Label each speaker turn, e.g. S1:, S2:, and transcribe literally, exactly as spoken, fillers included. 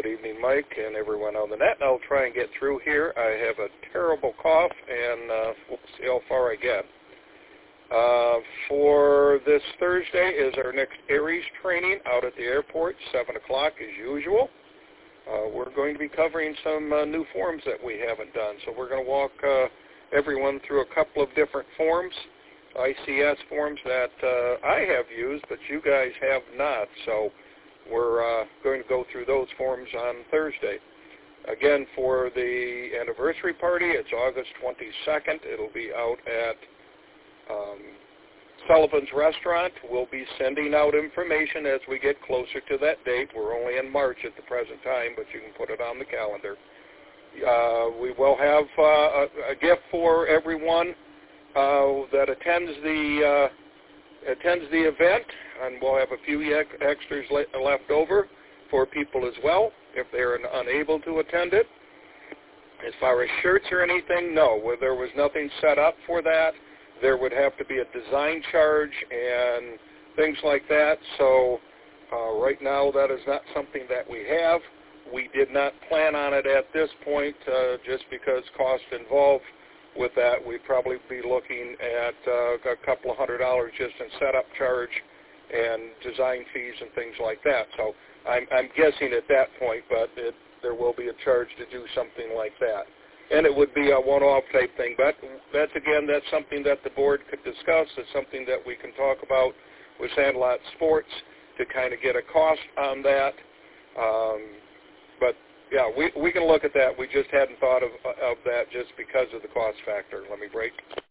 S1: evening, Mike, and everyone on the net. I'll try and get through here. I have a terrible cough, and uh, we'll see how far I get. Uh, for this Thursday is our next ARES training out at the airport, seven o'clock as usual. Uh, we're going to be covering some uh, new forms that we haven't done. So we're going to walk uh, everyone through a couple of different forms, I C S forms that uh, I have used, but you guys have not. So we're uh, going to go through those forms on Thursday. Again, for the anniversary party, it's August twenty-second. It'll be out at um, Sullivan's Restaurant. We'll be sending out information as we get closer to that date. We're only in March at the present time, but you can put it on the calendar. Uh, we will have uh, a, a gift for everyone uh, that attends the uh, attends the event, and we'll have a few extras le- left over for people as well if they're unable to attend it. As far as shirts or anything, no. Well, there was nothing set up for that. There would have to be a design charge and things like that. So uh, right now that is not something that we have. We did not plan on it at this point uh, just because cost involved with that. We'd probably be looking at uh, a couple of hundred dollars just in setup charge and design fees and things like that. So I'm, I'm guessing at that point, but it, there will be a charge to do something like that. And it would be a one-off type thing. But that's, again, that's something that the board could discuss. It's something that we can talk about with Sandlot Sports to kind of get a cost on that. Um, but, yeah, we, we can look at that. We just hadn't thought of, of that just because of the cost factor. Let me break.